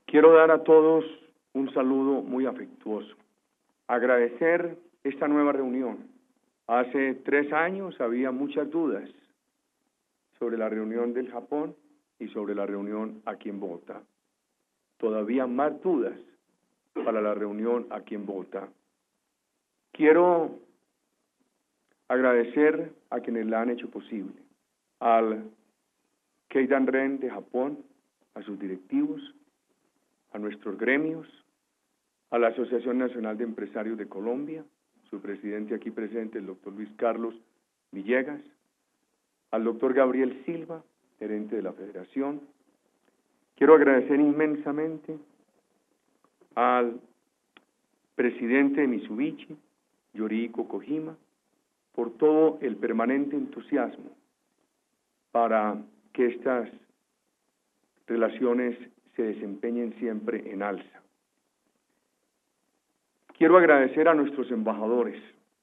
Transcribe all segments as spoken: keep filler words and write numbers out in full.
Quiero dar a todos un saludo muy afectuoso. Agradecer esta nueva reunión. Hace tres años había muchas dudas sobre la reunión del Japón y sobre la reunión aquí en Bogotá. Todavía más dudas para la reunión aquí en Bogotá. Quiero agradecer a quienes la han hecho posible. Al Keidan Ren de Japón, a sus directivos, a nuestros gremios, a la Asociación Nacional de Empresarios de Colombia, su presidente aquí presente, el doctor Luis Carlos Villegas, al doctor Gabriel Silva, gerente de la Federación. Quiero agradecer inmensamente al presidente de Mitsubishi, Yorihiko Kojima, por todo el permanente entusiasmo para que estas relaciones se desempeñen siempre en alza. Quiero agradecer a nuestros embajadores.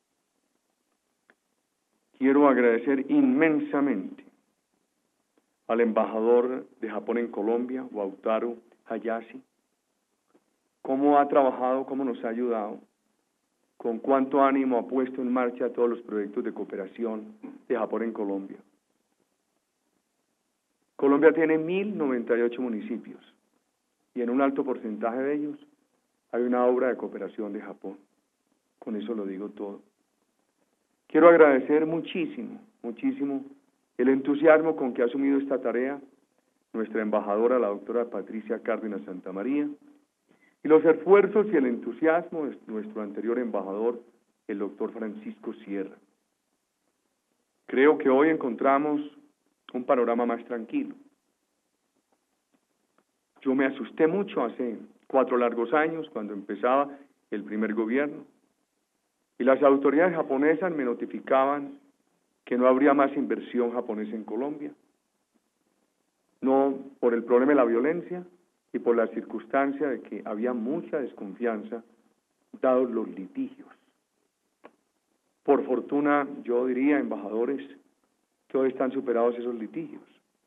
Quiero agradecer inmensamente al embajador de Japón en Colombia, Wataru Hayashi, cómo ha trabajado, cómo nos ha ayudado, con cuánto ánimo ha puesto en marcha todos los proyectos de cooperación de Japón en Colombia. Colombia tiene mil noventa y ocho municipios y en un alto porcentaje de ellos hay una obra de cooperación de Japón. Con eso lo digo todo. Quiero agradecer muchísimo, muchísimo el entusiasmo con que ha asumido esta tarea nuestra embajadora, la doctora Patricia Cárdenas Santamaría, y los esfuerzos y el entusiasmo de nuestro anterior embajador, el doctor Francisco Sierra. Creo que hoy encontramos un panorama más tranquilo. Yo me asusté mucho hace cuatro largos años, cuando empezaba el primer gobierno, y las autoridades japonesas me notificaban que no habría más inversión japonesa en Colombia, no por el problema de la violencia y por la circunstancia de que había mucha desconfianza dados los litigios. Por fortuna, yo diría, embajadores, que hoy están superados esos litigios.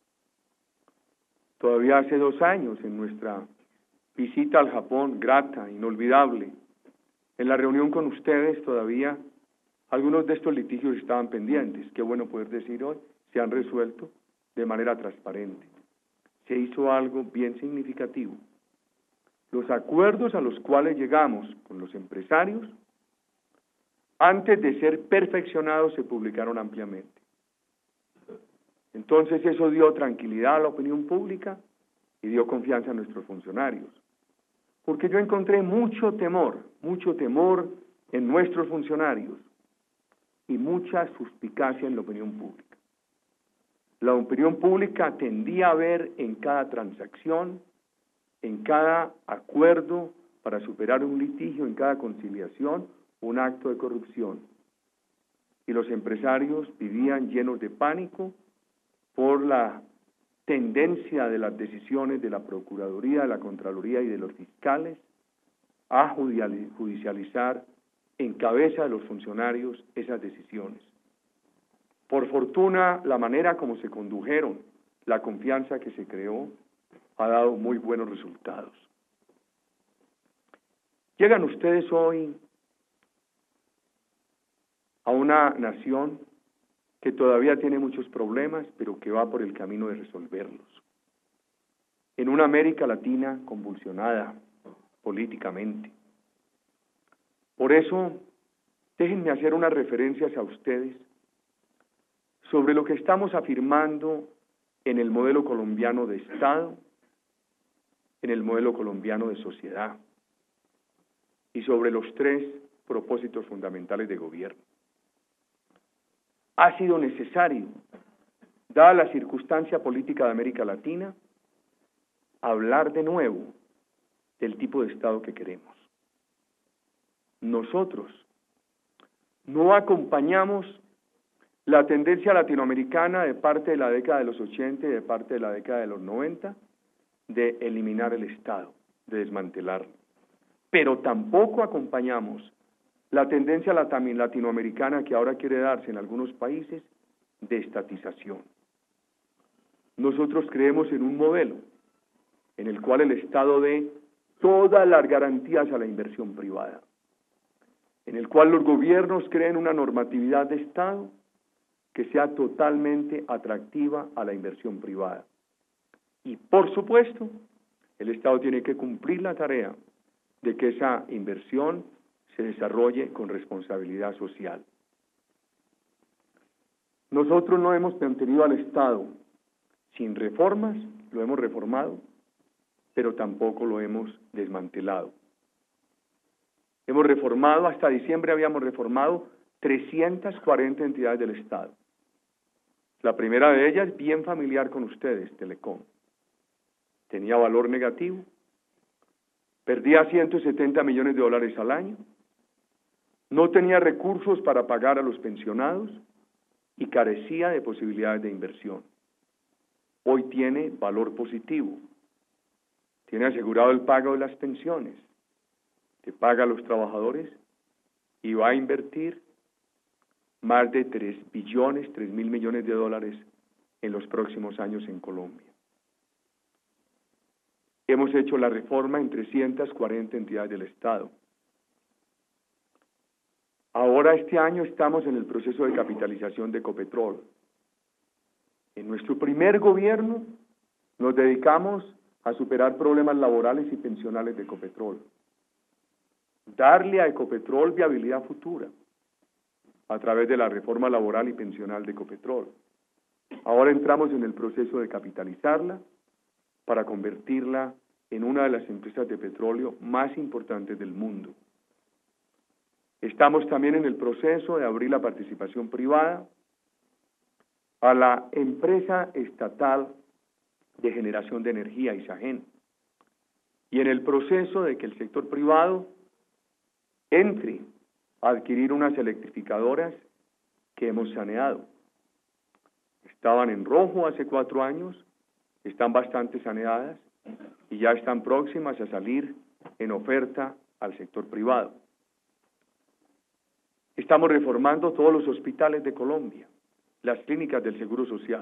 Todavía hace dos años, en nuestra visita al Japón, grata, inolvidable, en la reunión con ustedes todavía algunos de estos litigios estaban pendientes. Qué bueno poder decir hoy, se han resuelto de manera transparente. Se hizo algo bien significativo. Los acuerdos a los cuales llegamos con los empresarios, antes de ser perfeccionados, se publicaron ampliamente. Entonces eso dio tranquilidad a la opinión pública y dio confianza a nuestros funcionarios. Porque yo encontré mucho temor, mucho temor en nuestros funcionarios y mucha suspicacia en la opinión pública. La opinión pública tendía a ver en cada transacción, en cada acuerdo para superar un litigio, en cada conciliación, un acto de corrupción. Y los empresarios vivían llenos de pánico por la tendencia de las decisiones de la Procuraduría, de la Contraloría y de los fiscales a judicializar en cabeza de los funcionarios esas decisiones. Por fortuna, la manera como se condujeron, la confianza que se creó, ha dado muy buenos resultados. Llegan ustedes hoy a una nación que todavía tiene muchos problemas, pero que va por el camino de resolverlos. En una América Latina convulsionada políticamente. Por eso, déjenme hacer unas referencias a ustedes sobre lo que estamos afirmando en el modelo colombiano de Estado, en el modelo colombiano de sociedad, y sobre los tres propósitos fundamentales de gobierno. Ha sido necesario, dada la circunstancia política de América Latina, hablar de nuevo del tipo de Estado que queremos. Nosotros no acompañamos la tendencia latinoamericana de parte de la década de los ochenta y de parte de la década de los noventa de eliminar el Estado, de desmantelarlo. Pero tampoco acompañamos la tendencia latinoamericana que ahora quiere darse en algunos países de estatización. Nosotros creemos en un modelo en el cual el Estado dé todas las garantías a la inversión privada, en el cual los gobiernos creen una normatividad de Estado que sea totalmente atractiva a la inversión privada. Y por supuesto, el Estado tiene que cumplir la tarea de que esa inversión se desarrolle con responsabilidad social. Nosotros no hemos mantenido al Estado sin reformas, lo hemos reformado, pero tampoco lo hemos desmantelado. Hemos reformado, hasta diciembre habíamos reformado trescientas cuarenta entidades del Estado. La primera de ellas, bien familiar con ustedes, Telecom. Tenía valor negativo, perdía ciento setenta millones de dólares al año, no tenía recursos para pagar a los pensionados y carecía de posibilidades de inversión. Hoy tiene valor positivo, tiene asegurado el pago de las pensiones, que paga a los trabajadores y va a invertir más de tres billones, tres mil millones de dólares en los próximos años en Colombia. Hemos hecho la reforma en trescientas cuarenta entidades del Estado. Ahora este año estamos en el proceso de capitalización de Ecopetrol. En nuestro primer gobierno nos dedicamos a superar problemas laborales y pensionales de Ecopetrol. Darle a Ecopetrol viabilidad futura a través de la reforma laboral y pensional de Ecopetrol. Ahora entramos en el proceso de capitalizarla para convertirla en una de las empresas de petróleo más importantes del mundo. Estamos también en el proceso de abrir la participación privada a la empresa estatal de generación de energía, ISAGEN, y en el proceso de que el sector privado entre a adquirir unas electrificadoras que hemos saneado. Estaban en rojo hace cuatro años, están bastante saneadas y ya están próximas a salir en oferta al sector privado. Estamos reformando todos los hospitales de Colombia, las clínicas del Seguro Social.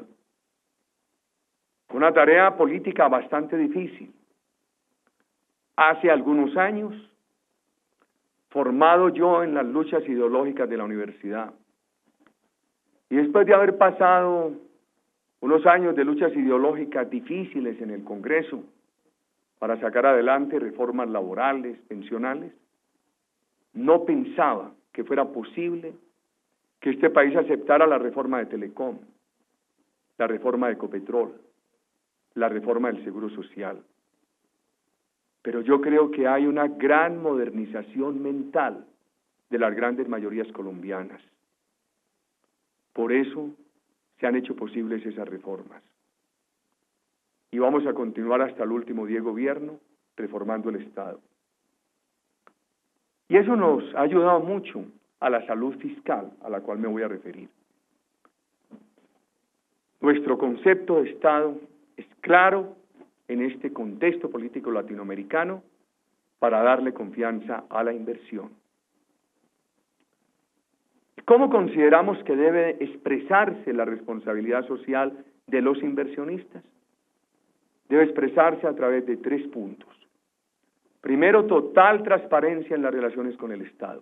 Una tarea política bastante difícil. Hace algunos años, formado yo en las luchas ideológicas de la universidad, y después de haber pasado unos años de luchas ideológicas difíciles en el Congreso para sacar adelante reformas laborales, pensionales, no pensaba que fuera posible que este país aceptara la reforma de Telecom, la reforma de Ecopetrol, la reforma del Seguro Social. Pero yo creo que hay una gran modernización mental de las grandes mayorías colombianas. Por eso se han hecho posibles esas reformas. Y vamos a continuar hasta el último día de gobierno reformando el Estado. Y eso nos ha ayudado mucho a la salud fiscal, a la cual me voy a referir. Nuestro concepto de Estado es claro en este contexto político latinoamericano para darle confianza a la inversión. ¿Cómo consideramos que debe expresarse la responsabilidad social de los inversionistas? Debe expresarse a través de tres puntos. Primero, total transparencia en las relaciones con el Estado.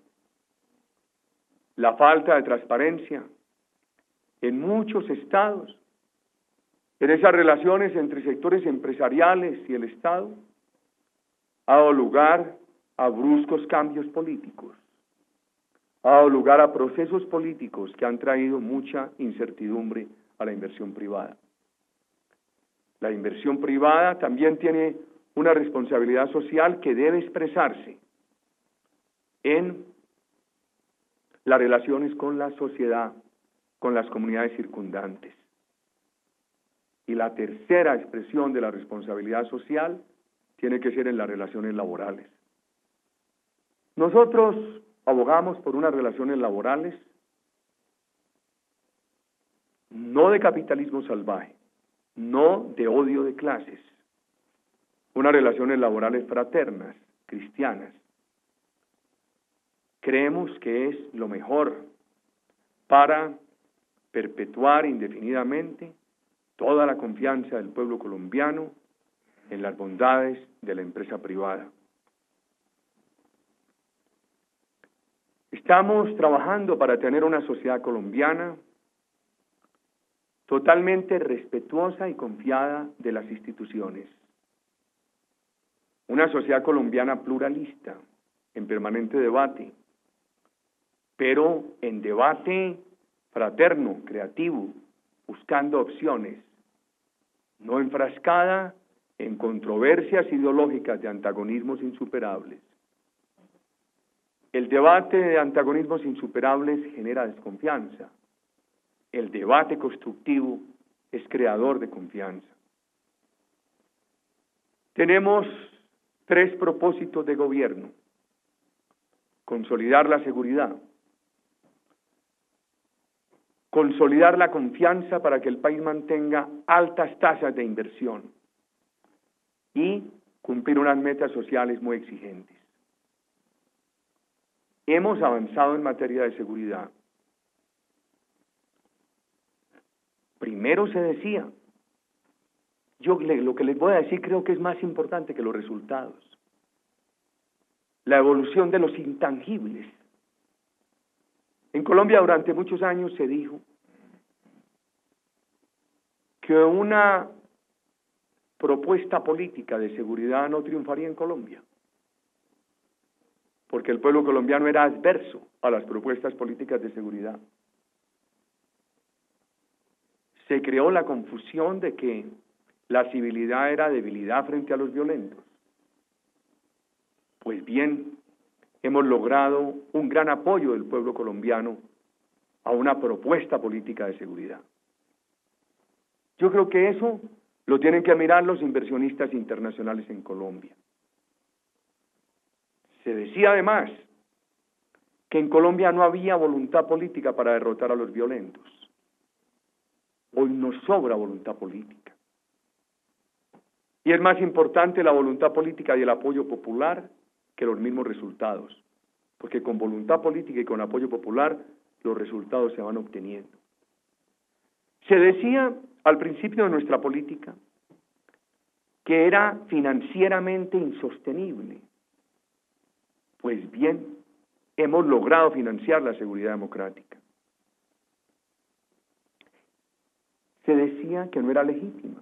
La falta de transparencia en muchos estados, en esas relaciones entre sectores empresariales y el Estado, ha dado lugar a bruscos cambios políticos, ha dado lugar a procesos políticos que han traído mucha incertidumbre a la inversión privada. La inversión privada también tiene una responsabilidad social que debe expresarse en las relaciones con la sociedad, con las comunidades circundantes. Y la tercera expresión de la responsabilidad social tiene que ser en las relaciones laborales. Nosotros abogamos por unas relaciones laborales no de capitalismo salvaje, no de odio de clases, unas relaciones laborales fraternas, cristianas. Creemos que es lo mejor para perpetuar indefinidamente toda la confianza del pueblo colombiano en las bondades de la empresa privada. Estamos trabajando para tener una sociedad colombiana totalmente respetuosa y confiada de las instituciones. Una sociedad colombiana pluralista, en permanente debate, pero en debate fraterno, creativo, buscando opciones, no enfrascada en controversias ideológicas de antagonismos insuperables. El debate de antagonismos insuperables genera desconfianza. El debate constructivo es creador de confianza. Tenemos tres propósitos de gobierno: consolidar la seguridad, consolidar la confianza para que el país mantenga altas tasas de inversión y cumplir unas metas sociales muy exigentes. Hemos avanzado en materia de seguridad. Primero se decía, yo le, lo que les voy a decir creo que es más importante que los resultados. La evolución de los intangibles. En Colombia durante muchos años se dijo que una propuesta política de seguridad no triunfaría en Colombia, porque el pueblo colombiano era adverso a las propuestas políticas de seguridad. Se creó la confusión de que la civilidad era debilidad frente a los violentos. Pues bien, hemos logrado un gran apoyo del pueblo colombiano a una propuesta política de seguridad. Yo creo que eso lo tienen que mirar los inversionistas internacionales en Colombia. Se decía además que en Colombia no había voluntad política para derrotar a los violentos. Hoy nos sobra voluntad política. Y es más importante la voluntad política y el apoyo popular que los mismos resultados. Porque con voluntad política y con apoyo popular, los resultados se van obteniendo. Se decía al principio de nuestra política que era financieramente insostenible. Pues bien, hemos logrado financiar la seguridad democrática. Se decía que no era legítima.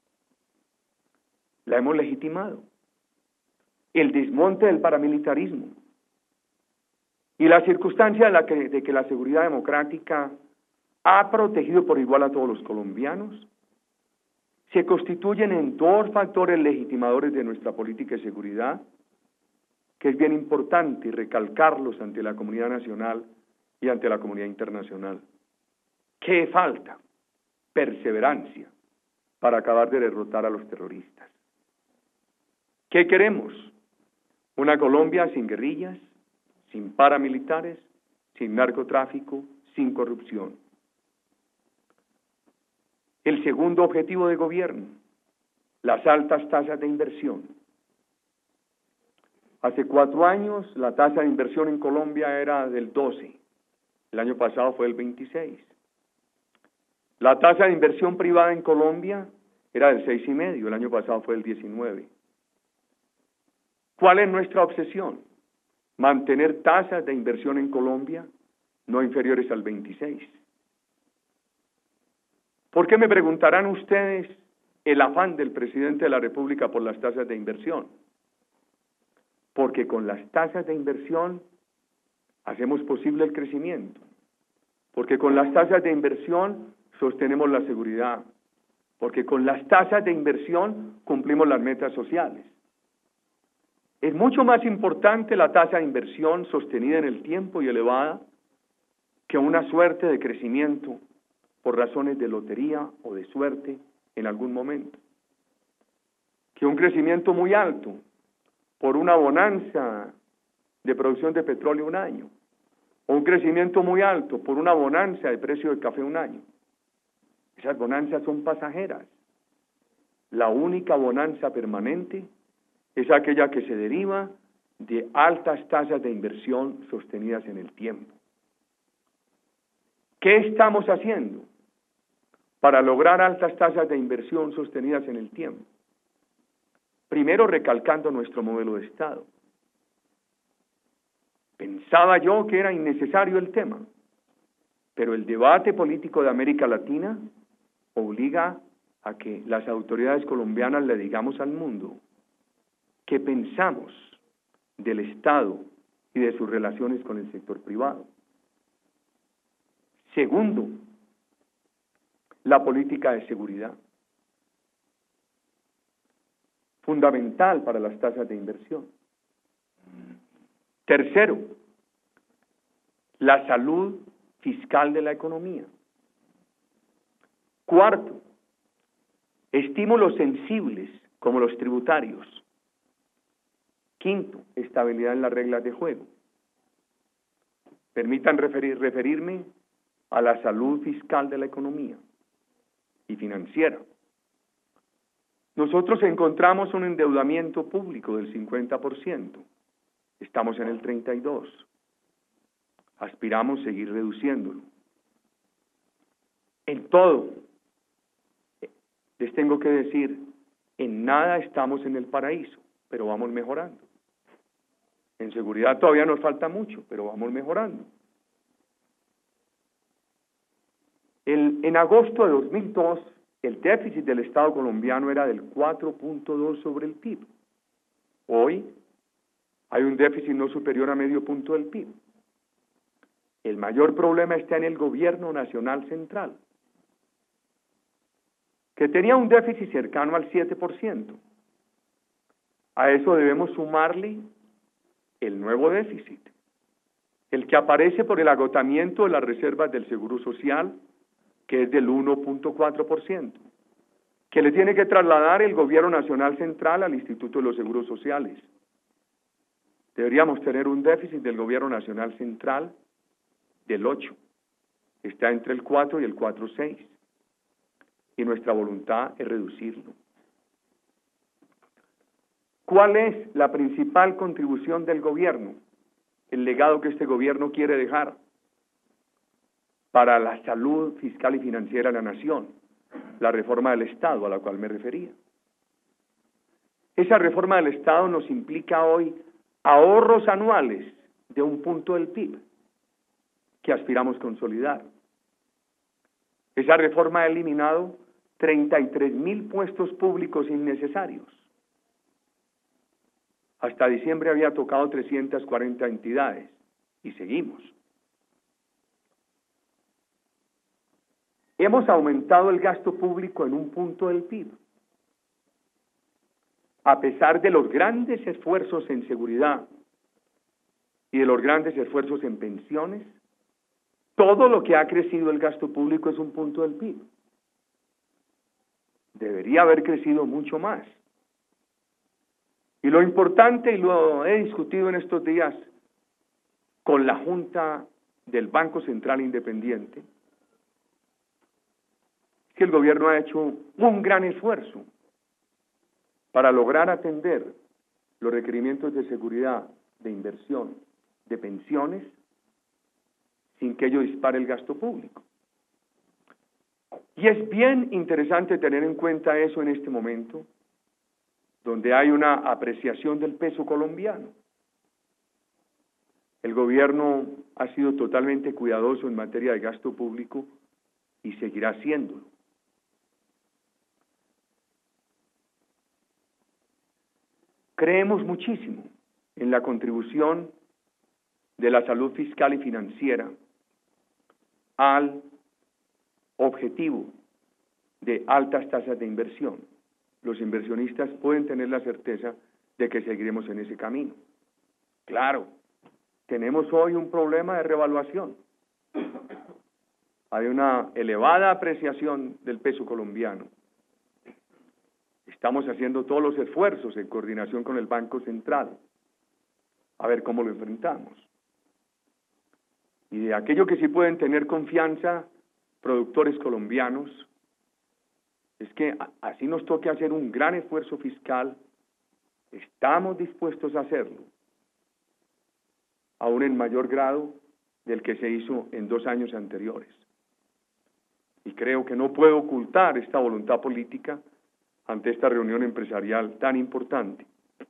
La hemos legitimado. El desmonte del paramilitarismo y la circunstancia de, la que, de que la seguridad democrática ha protegido por igual a todos los colombianos, se constituyen en dos factores legitimadores de nuestra política de seguridad, que es bien importante recalcarlos ante la comunidad nacional y ante la comunidad internacional. ¿Qué falta? Perseverancia para acabar de derrotar a los terroristas. ¿Qué queremos? Una Colombia sin guerrillas, sin paramilitares, sin narcotráfico, sin corrupción. El segundo objetivo de gobierno, las altas tasas de inversión. Hace cuatro años la tasa de inversión en Colombia era del doce, el año pasado fue del veintiséis. La tasa de inversión privada en Colombia era del seis y medio, el año pasado fue del diecinueve. ¿Cuál es nuestra obsesión? Mantener tasas de inversión en Colombia no inferiores al veintiséis. ¿Por qué me preguntarán ustedes el afán del presidente de la República por las tasas de inversión? Porque con las tasas de inversión hacemos posible el crecimiento. Porque con las tasas de inversión sostenemos la seguridad. Porque con las tasas de inversión cumplimos las metas sociales. Es mucho más importante la tasa de inversión sostenida en el tiempo y elevada que una suerte de crecimiento por razones de lotería o de suerte en algún momento. Que un crecimiento muy alto por una bonanza de producción de petróleo un año, o un crecimiento muy alto por una bonanza de precio del café un año. Esas bonanzas son pasajeras. La única bonanza permanente es aquella que se deriva de altas tasas de inversión sostenidas en el tiempo. ¿Qué estamos haciendo para lograr altas tasas de inversión sostenidas en el tiempo? Primero, recalcando nuestro modelo de Estado. Pensaba yo que era innecesario el tema, pero el debate político de América Latina obliga a que las autoridades colombianas le digamos al mundo qué pensamos del Estado y de sus relaciones con el sector privado. Segundo, la política de seguridad, fundamental para las tasas de inversión. Tercero, la salud fiscal de la economía. Cuarto, estímulos sensibles como los tributarios. Quinto, estabilidad en las reglas de juego. Permitan referir, referirme a la salud fiscal de la economía y financiera. Nosotros encontramos un endeudamiento público del cincuenta por ciento. Estamos en el treinta y dos por ciento. Aspiramos a seguir reduciéndolo. En todo, les tengo que decir, en nada estamos en el paraíso, pero vamos mejorando. En seguridad todavía nos falta mucho, pero vamos mejorando. El, en agosto de dos mil dos, el déficit del Estado colombiano era del cuatro punto dos sobre el P I B. Hoy hay un déficit no superior a medio punto del P I B. El mayor problema está en el gobierno nacional central, que tenía un déficit cercano al siete por ciento. A eso debemos sumarle el nuevo déficit, el que aparece por el agotamiento de las reservas del Seguro Social, que es del uno punto cuatro por ciento, que le tiene que trasladar el gobierno nacional central al Instituto de los Seguros Sociales. Deberíamos tener un déficit del gobierno nacional central del ocho, está entre el cuatro y el cuatro punto seis, y nuestra voluntad es reducirlo. ¿Cuál es la principal contribución del gobierno? El legado que este gobierno quiere dejar para la salud fiscal y financiera de la nación, la reforma del Estado a la cual me refería. Esa reforma del Estado nos implica hoy ahorros anuales de un punto del P I B que aspiramos consolidar. Esa reforma ha eliminado treinta y tres mil puestos públicos innecesarios. Hasta diciembre había tocado trescientas cuarenta entidades y seguimos. Hemos aumentado el gasto público en un punto del P I B. A pesar de los grandes esfuerzos en seguridad y de los grandes esfuerzos en pensiones, todo lo que ha crecido el gasto público es un punto del P I B. Debería haber crecido mucho más. Y lo importante, y lo he discutido en estos días con la Junta del Banco Central Independiente, es que el gobierno ha hecho un gran esfuerzo para lograr atender los requerimientos de seguridad, de inversión, de pensiones, sin que ello dispare el gasto público. Y es bien interesante tener en cuenta eso en este momento, donde hay una apreciación del peso colombiano. El gobierno ha sido totalmente cuidadoso en materia de gasto público y seguirá haciéndolo. Creemos muchísimo en la contribución de la salud fiscal y financiera al objetivo de altas tasas de inversión. Los inversionistas pueden tener la certeza de que seguiremos en ese camino. Claro, tenemos hoy un problema de revaluación. Hay una elevada apreciación del peso colombiano. Estamos haciendo todos los esfuerzos en coordinación con el Banco Central a ver cómo lo enfrentamos. Y de aquello que sí pueden tener confianza productores colombianos, es que así nos toque hacer un gran esfuerzo fiscal, estamos dispuestos a hacerlo, aún en mayor grado del que se hizo en dos años anteriores. Y creo que no puedo ocultar esta voluntad política ante esta reunión empresarial tan importante.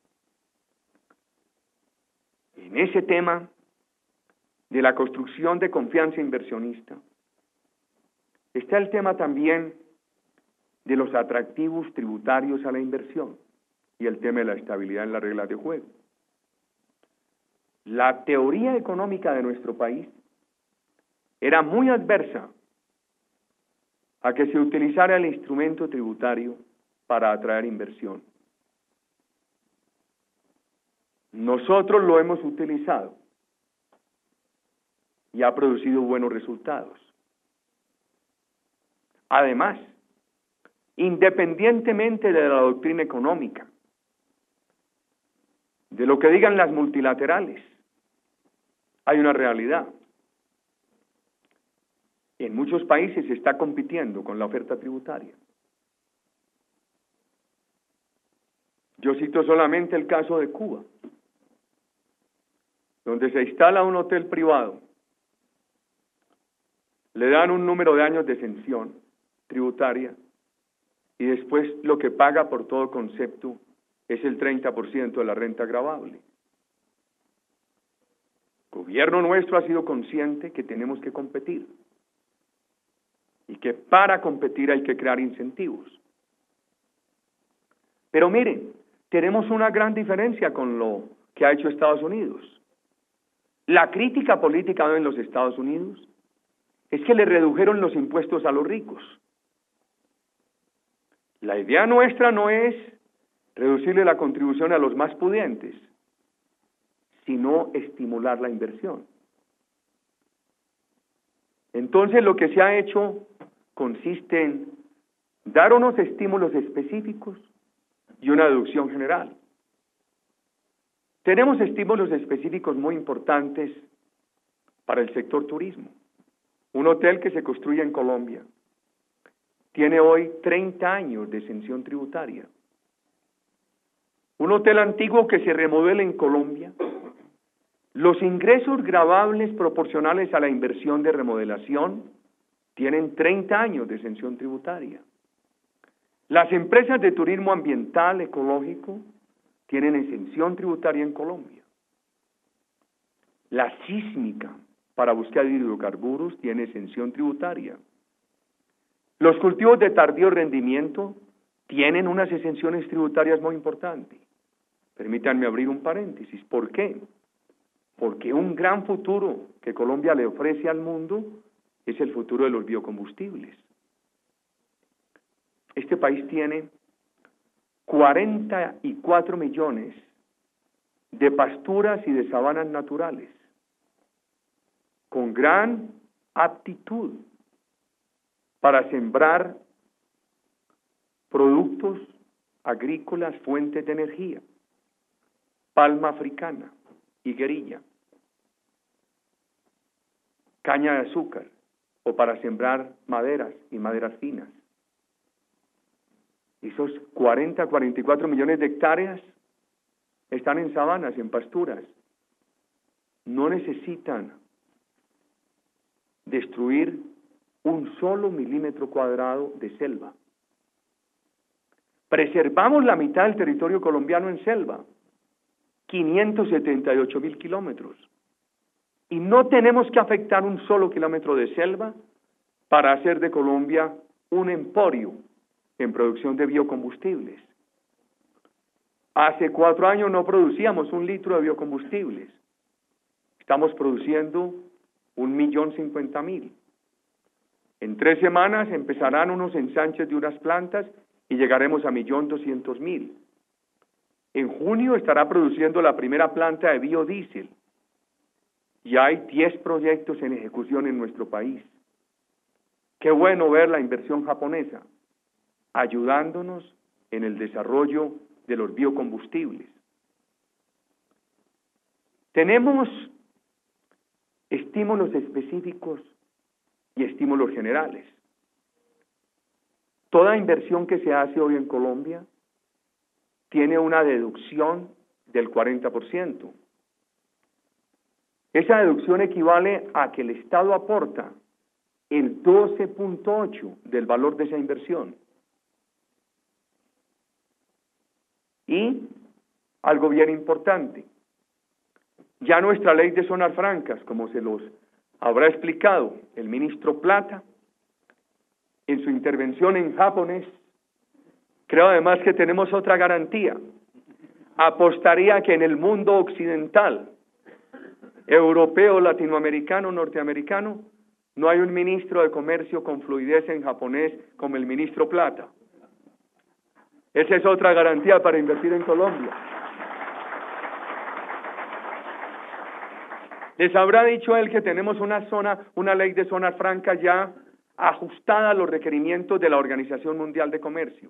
En ese tema de la construcción de confianza inversionista, está el tema también de los atractivos tributarios a la inversión y el tema de la estabilidad en las reglas de juego. La teoría económica de nuestro país era muy adversa a que se utilizara el instrumento tributario para atraer inversión. Nosotros lo hemos utilizado y ha producido buenos resultados. Además, independientemente de la doctrina económica, de lo que digan las multilaterales, hay una realidad. En muchos países se está compitiendo con la oferta tributaria. Yo cito solamente el caso de Cuba, donde se instala un hotel privado, le dan un número de años de exención tributaria y después lo que paga por todo concepto es el treinta por ciento de la renta gravable. El gobierno nuestro ha sido consciente que tenemos que competir y que para competir hay que crear incentivos. Pero miren, tenemos una gran diferencia con lo que ha hecho Estados Unidos. La crítica política en los Estados Unidos es que le redujeron los impuestos a los ricos. La idea nuestra no es reducirle la contribución a los más pudientes, sino estimular la inversión. Entonces lo que se ha hecho consiste en dar unos estímulos específicos y una deducción general. Tenemos estímulos específicos muy importantes para el sector turismo. Un hotel que se construye en Colombia tiene hoy treinta años de exención tributaria. Un hotel antiguo que se remodela en Colombia, los ingresos gravables proporcionales a la inversión de remodelación tienen treinta años de exención tributaria. Las empresas de turismo ambiental, ecológico, tienen exención tributaria en Colombia. La sísmica para búsqueda de hidrocarburos tiene exención tributaria. Los cultivos de tardío rendimiento tienen unas exenciones tributarias muy importantes. Permítanme abrir un paréntesis. ¿Por qué? Porque un gran futuro que Colombia le ofrece al mundo es el futuro de los biocombustibles. Este país tiene cuarenta y cuatro millones de pasturas y de sabanas naturales, con gran aptitud para sembrar productos agrícolas, fuentes de energía, palma africana, higuerilla, caña de azúcar, o para sembrar maderas y maderas finas. Esos cuarenta, cuarenta y cuatro millones de hectáreas están en sabanas, en pasturas. No necesitan destruir un solo milímetro cuadrado de selva. Preservamos la mitad del territorio colombiano en selva, quinientos setenta y ocho mil kilómetros. Y no tenemos que afectar un solo kilómetro de selva para hacer de Colombia un emporio en producción de biocombustibles. Hace cuatro años no producíamos un litro de biocombustibles. Estamos produciendo un millón cincuenta mil. En tres semanas empezarán unos ensanches de unas plantas y llegaremos a millón doscientos mil. En junio estará produciendo la primera planta de biodiesel. Y hay diez proyectos en ejecución en nuestro país. Qué bueno ver la inversión japonesa ayudándonos en el desarrollo de los biocombustibles. Tenemos estímulos específicos y estímulos generales. Toda inversión que se hace hoy en Colombia tiene una deducción del cuarenta por ciento. Esa deducción equivale a que el Estado aporta el doce punto ocho por ciento del valor de esa inversión. Y algo bien importante, ya nuestra ley de zonas francas, como se los habrá explicado el ministro Plata en su intervención en japonés, creo además que tenemos otra garantía. Apostaría que en el mundo occidental, europeo, latinoamericano, norteamericano, no hay un ministro de comercio con fluidez en japonés como el ministro Plata. Esa es otra garantía para invertir en Colombia. Les habrá dicho él que tenemos una zona, una ley de zonas francas ya ajustada a los requerimientos de la Organización Mundial de Comercio,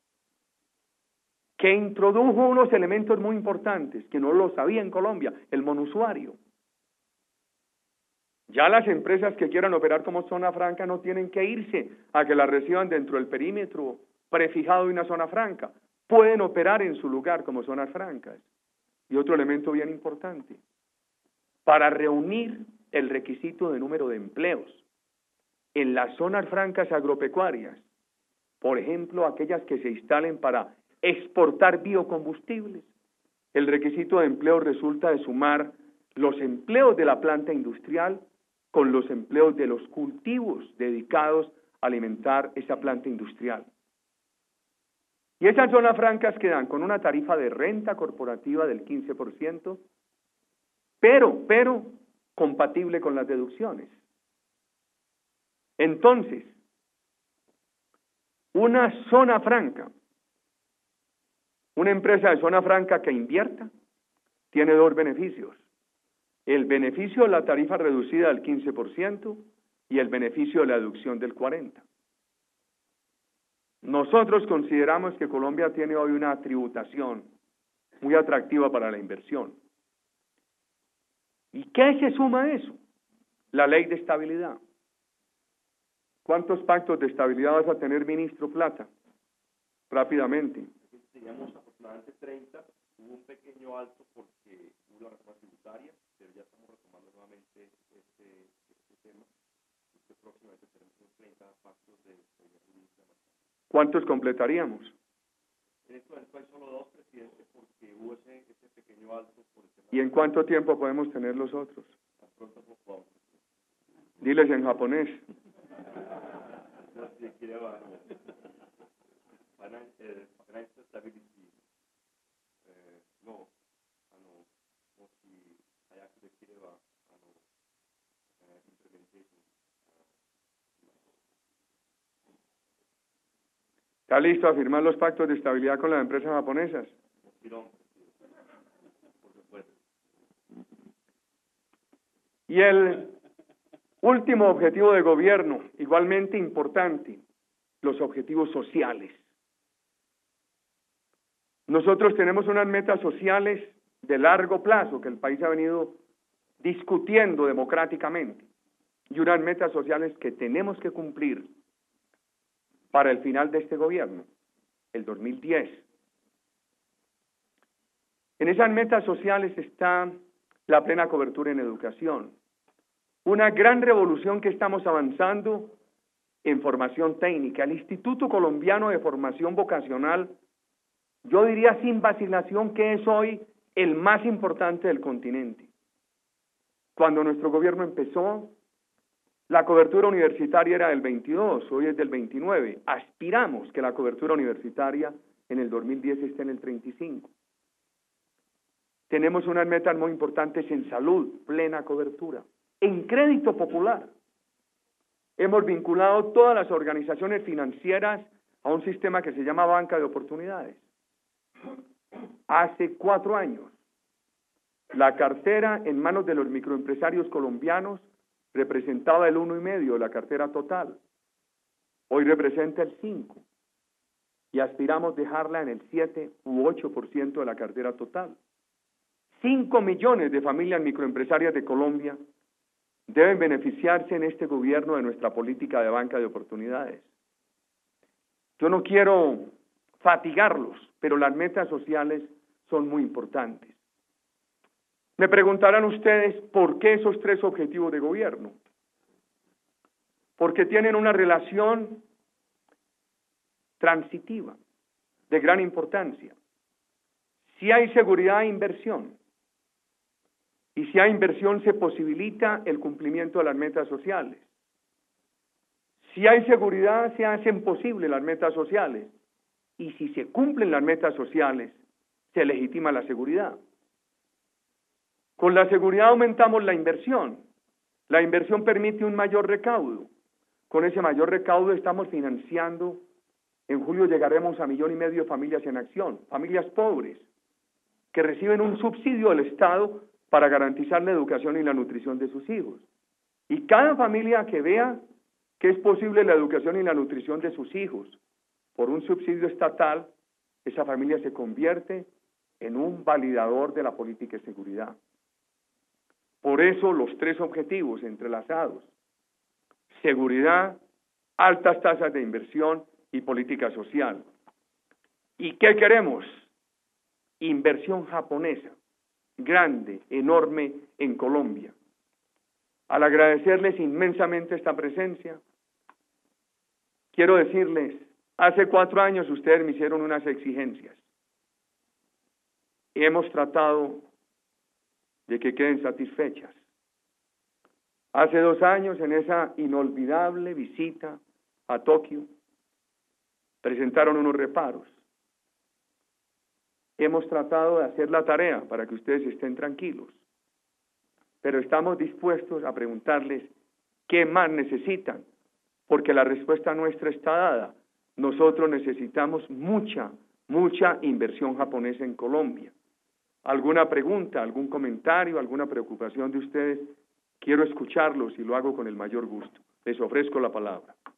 que introdujo unos elementos muy importantes que no lo sabía en Colombia, el monusuario. Ya las empresas que quieran operar como zona franca no tienen que irse a que la reciban dentro del perímetro prefijado de una zona franca. Pueden operar en su lugar como zonas francas. Y otro elemento bien importante, para reunir el requisito de número de empleos en las zonas francas agropecuarias, por ejemplo, aquellas que se instalen para exportar biocombustibles, el requisito de empleo resulta de sumar los empleos de la planta industrial con los empleos de los cultivos dedicados a alimentar esa planta industrial. Y esas zonas francas quedan con una tarifa de renta corporativa del quince por ciento, pero, pero, compatible con las deducciones. Entonces, una zona franca, una empresa de zona franca que invierta, tiene dos beneficios. El beneficio de la tarifa reducida del quince por ciento y el beneficio de la deducción del cuarenta por ciento. Nosotros consideramos que Colombia tiene hoy una tributación muy atractiva para la inversión. ¿Y qué se suma a eso? La ley de estabilidad. ¿Cuántos pactos de estabilidad vas a tener, ministro Plata? Rápidamente. Teníamos aproximadamente treinta, hubo un pequeño alto porque hubo una reforma tributaria, pero ya estamos retomando nuevamente este, este tema. Este próximamente tenemos unos treinta pactos de estabilidad jurídica. ¿Cuántos completaríamos? En este momento hay solo dos, presidente, porque hubo ese, ese pequeño alto por el tema. ¿Y en cuánto tiempo podemos tener los otros? Tan pronto como podamos. Diles en japonés. No, si quiere, va, no. Financial stability, eh, no, a no, o si hay algo que quiere va, a no, eh, implementation. ¿Está listo a firmar los pactos de estabilidad con las empresas japonesas? Y el último objetivo de gobierno, igualmente importante, los objetivos sociales. Nosotros tenemos unas metas sociales de largo plazo que el país ha venido discutiendo democráticamente y unas metas sociales que tenemos que cumplir para el final de este gobierno, el dos mil diez. En esas metas sociales está la plena cobertura en educación, una gran revolución que estamos avanzando en formación técnica. El Instituto Colombiano de Formación Vocacional, yo diría sin vacilación que es hoy el más importante del continente. Cuando nuestro gobierno empezó, la cobertura universitaria era del veintidós, hoy es del veintinueve. Aspiramos que la cobertura universitaria en el dos mil diez esté en el treinta y cinco. Tenemos unas metas muy importantes en salud, plena cobertura. En crédito popular, hemos vinculado todas las organizaciones financieras a un sistema que se llama Banca de Oportunidades. Hace cuatro años, la cartera en manos de los microempresarios colombianos representaba el uno y medio de la cartera total. Hoy representa el cinco y aspiramos dejarla en el siete u ocho por ciento de la cartera total. Cinco millones de familias microempresarias de Colombia deben beneficiarse en este gobierno de nuestra política de banca de oportunidades. Yo no quiero fatigarlos, pero las metas sociales son muy importantes. Me preguntarán ustedes, ¿por qué esos tres objetivos de gobierno? Porque tienen una relación transitiva, de gran importancia. Si hay seguridad, hay inversión. Y si hay inversión, se posibilita el cumplimiento de las metas sociales. Si hay seguridad, se hacen posibles las metas sociales. Y si se cumplen las metas sociales, se legitima la seguridad. Con la seguridad aumentamos la inversión. La inversión permite un mayor recaudo. Con ese mayor recaudo estamos financiando, en julio llegaremos a millón y medio de familias en acción, familias pobres, que reciben un subsidio del Estado para garantizar la educación y la nutrición de sus hijos. Y cada familia que vea que es posible la educación y la nutrición de sus hijos por un subsidio estatal, esa familia se convierte en un validador de la política de seguridad. Por eso los tres objetivos entrelazados: seguridad, altas tasas de inversión y política social. ¿Y qué queremos? Inversión japonesa, grande, enorme en Colombia. Al agradecerles inmensamente esta presencia, quiero decirles, hace cuatro años ustedes me hicieron unas exigencias. Y hemos tratado de que queden satisfechas. Hace dos años, en esa inolvidable visita a Tokio, presentaron unos reparos. Hemos tratado de hacer la tarea para que ustedes estén tranquilos, pero estamos dispuestos a preguntarles qué más necesitan, porque la respuesta nuestra está dada. Nosotros necesitamos mucha, mucha inversión japonesa en Colombia. ¿Alguna pregunta, algún comentario, alguna preocupación de ustedes? Quiero escucharlos y lo hago con el mayor gusto. Les ofrezco la palabra.